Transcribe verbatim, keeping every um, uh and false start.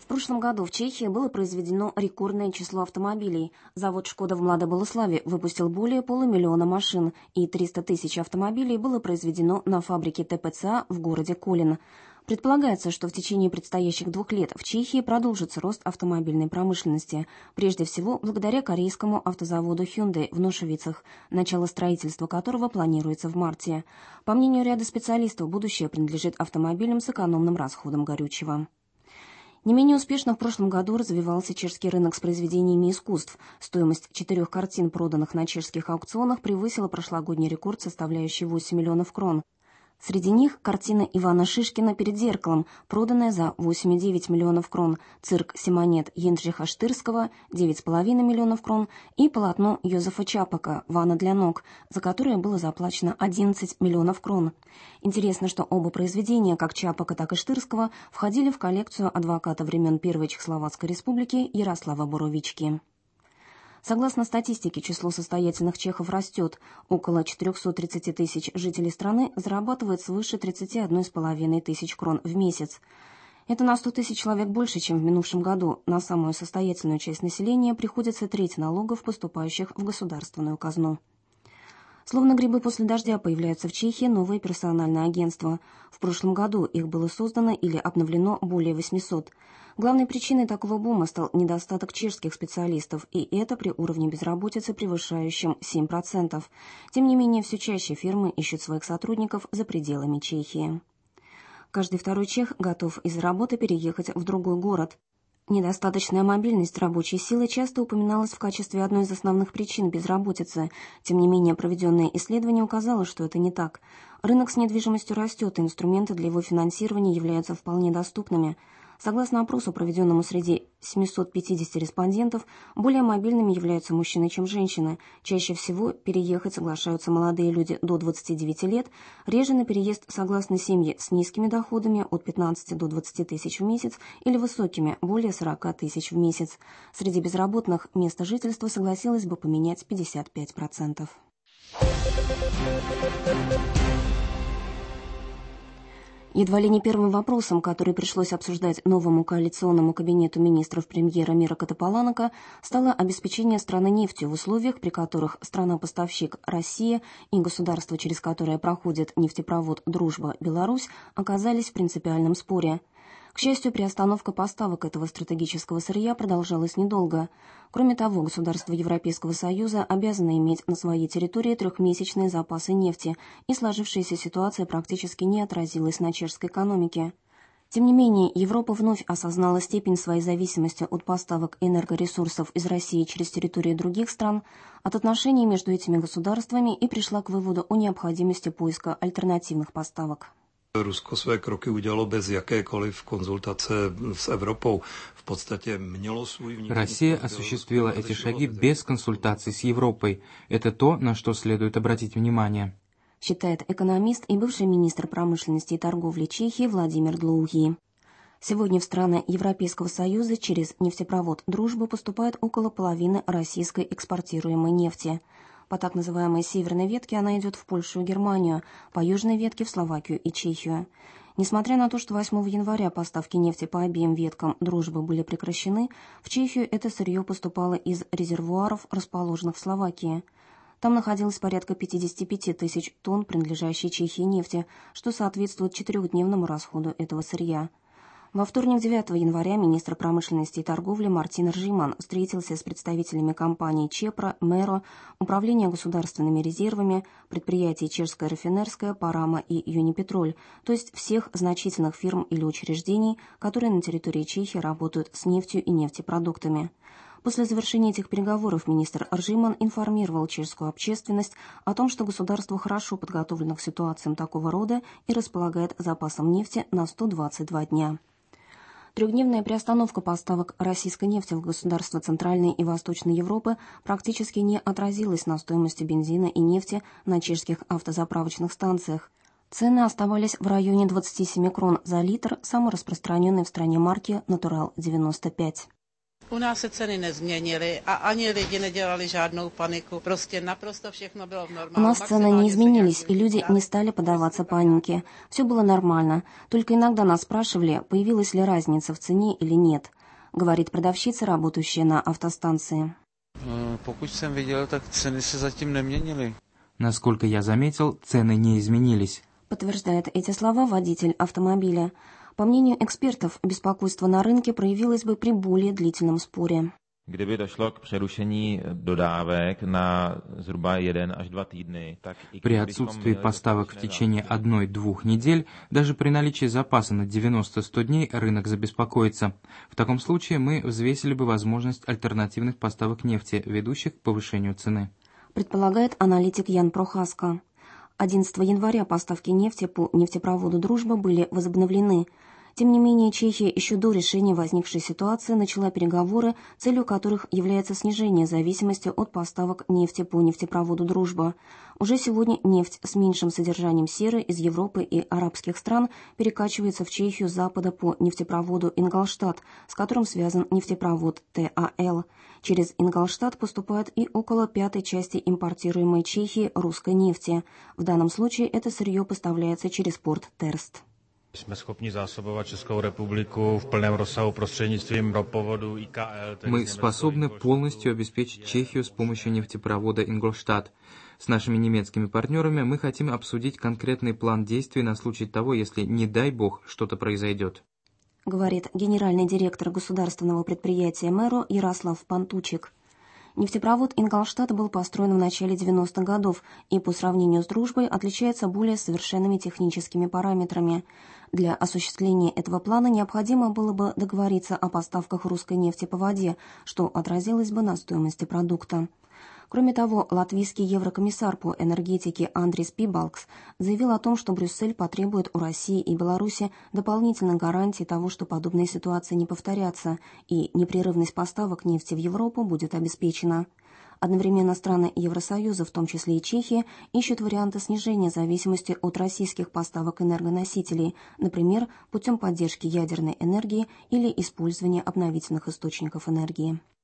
В прошлом году в Чехии было произведено рекордное число автомобилей. Завод «Шкода» в Младоболеславе выпустил более полумиллиона машин, и триста тысяч автомобилей было произведено на фабрике тэ пэ цэ а в городе Колин. Предполагается, что в течение предстоящих двух лет в Чехии продолжится рост автомобильной промышленности, прежде всего благодаря корейскому автозаводу Hyundai в Ношевицах, начало строительства которого планируется в марте. По мнению ряда специалистов, будущее принадлежит автомобилям с экономным расходом горючего. Не менее успешно в прошлом году развивался чешский рынок с произведениями искусств. Стоимость четырех картин, проданных на чешских аукционах, превысила прошлогодний рекорд, составляющий восемь миллионов крон. Среди них картина Ивана Шишкина «Перед зеркалом», проданная за восемь целых девять десятых миллионов крон, цирк «Симонет» Йендриха Штырского – девять целых пять десятых миллионов крон и полотно Йозефа Чапака «Ванна для ног», за которое было заплачено одиннадцать миллионов крон. Интересно, что оба произведения, как Чапака, так и Штырского, входили в коллекцию адвоката времен Первой Чехословацкой Республики Ярослава Боровички. Согласно статистике, число состоятельных чехов растет. Около четыреста тридцать тысяч жителей страны зарабатывают свыше тридцать одна с половиной тысяч крон в месяц. Это на сто тысяч человек больше, чем в минувшем году. На самую состоятельную часть населения приходится треть налогов, поступающих в государственную казну. Словно грибы после дождя появляются в Чехии новые персональные агентства. В прошлом году их было создано или обновлено более восьмисот. Главной причиной такого бума стал недостаток чешских специалистов, и это при уровне безработицы, превышающем семь процентов. Тем не менее, все чаще фирмы ищут своих сотрудников за пределами Чехии. Каждый второй чех готов из-за работы переехать в другой город. Недостаточная мобильность рабочей силы часто упоминалась в качестве одной из основных причин безработицы. Тем не менее, проведенное исследование указало, что это не так. Рынок с недвижимостью растет, и инструменты для его финансирования являются вполне доступными. Согласно опросу, проведенному среди семисот пятидесяти респондентов, более мобильными являются мужчины, чем женщины. Чаще всего переехать соглашаются молодые люди до двадцати девяти лет, реже на переезд согласны семьи с низкими доходами от пятнадцати до двадцати тысяч в месяц или высокими, более сорока тысяч в месяц. Среди безработных место жительства согласилось бы поменять пятьдесят пять процентов. Едва ли не первым вопросом, который пришлось обсуждать новому коалиционному кабинету министров премьера Мира Катапаланака, стало обеспечение страны нефтью в условиях, при которых страна-поставщик Россия и государство, через которое проходит нефтепровод «Дружба» Беларусь, оказались в принципиальном споре. К счастью, приостановка поставок этого стратегического сырья продолжалась недолго. Кроме того, государства Европейского Союза обязаны иметь на своей территории трехмесячные запасы нефти, и сложившаяся ситуация практически не отразилась на чешской экономике. Тем не менее, Европа вновь осознала степень своей зависимости от поставок энергоресурсов из России через территории других стран, от отношений между этими государствами и пришла к выводу о необходимости поиска альтернативных поставок. Rusko své kroky udělalo bez jakékoliv konzultace s Evropou. В подстате mělo svůj vnitřní... Россия осуществила эти шаги без консультаций с Европой. Это то, на что следует обратить внимание. Считает экономист и бывший министр промышленности и торговли Чехии Владимир Длоуги. Сегодня в страны Европейского Союза через нефтепровод «Дружба» поступает около половины российской экспортируемой нефти. По так называемой северной ветке она идет в Польшу и Германию, по южной ветке в Словакию и Чехию. Несмотря на то, что восьмого января поставки нефти по обеим веткам «Дружбы» были прекращены, в Чехию это сырье поступало из резервуаров, расположенных в Словакии. Там находилось порядка пятьдесят пять тысяч тонн принадлежащей Чехии нефти, что соответствует четырехдневному расходу этого сырья. Во вторник, девятого января, министр промышленности и торговли Мартин Ржиман встретился с представителями компаний Чепра, Мэро, Управления государственными резервами, предприятий Чешская рафинерская, Парама и Юнипетроль, то есть всех значительных фирм или учреждений, которые на территории Чехии работают с нефтью и нефтепродуктами. После завершения этих переговоров министр Ржиман информировал чешскую общественность о том, что государство хорошо подготовлено к ситуациям такого рода и располагает запасом нефти на сто двадцать два дня. Трехдневная приостановка поставок российской нефти в государства Центральной и Восточной Европы практически не отразилась на стоимости бензина и нефти на чешских автозаправочных станциях. Цены оставались в районе двадцати семи крон за литр, самой распространенной в стране марки «Натурал девяносто пять». У нас и цены не изменили, а они люди не делали жадную панику. Просто напросто všechno было в нормале. У нас цены не изменились, и люди не стали поддаваться панике. Все было нормально. Только иногда нас спрашивали, появилась ли разница в цене или нет, говорит продавщица, работающая на автостанции. Pokud jsem viděl, tak ceny se zatím neměnily. Насколько я заметил, цены не изменились. Подтверждает эти слова водитель автомобиля. По мнению экспертов, беспокойство на рынке проявилось бы при более длительном споре. Kdyby došlo k přerušení dodávek na zhruba jeden až dva týdny, tak и при отсутствии поставок в течение одной-двух недель, даже при наличии запаса на девяносто-сто дней, рынок забеспокоится. В таком случае мы взвесили бы возможность альтернативных поставок нефти, ведущих к повышению цены. Предполагает аналитик Ян Прохаска. одиннадцатого января поставки нефти по нефтепроводу «Дружба» были возобновлены. Тем не менее, Чехия еще до решения возникшей ситуации начала переговоры, целью которых является снижение зависимости от поставок нефти по нефтепроводу «Дружба». Уже сегодня нефть с меньшим содержанием серы из Европы и арабских стран перекачивается в Чехию с запада по нефтепроводу «Ингolstadt», с которым связан нефтепровод тэ а эл. Через Ингolstadt поступает и около пятой части импортируемой Чехии русской нефти. В данном случае это сырье поставляется через порт Терст. Jsme schopni zásobovat Českou republiku v plném rozsahu prostřednictvím ropovodu í ká el. Мы способны полностью обеспечить Чехию с помощью нефтепровода Ингolstadt. С нашими немецкими партнерами мы хотим обсудить конкретный план действий на случай того, если, не дай бог, что-то произойдет. Говорит генеральный директор государственного предприятия «Мэро» Ярослав Пантучик. Нефтепровод Ингolstadt был построен в начале девяностых годов и по сравнению с «Дружбой» отличается более совершенными техническими параметрами. Для осуществления этого плана необходимо было бы договориться о поставках русской нефти по воде, что отразилось бы на стоимости продукта. Кроме того, латвийский еврокомиссар по энергетике Андрис Пибалкс заявил о том, что Брюссель потребует у России и Беларуси дополнительных гарантий того, что подобные ситуации не повторятся, и непрерывность поставок нефти в Европу будет обеспечена. Одновременно страны Евросоюза, в том числе и Чехия, ищут варианты снижения зависимости от российских поставок энергоносителей, например, путем поддержки ядерной энергии или использования обновительных источников энергии.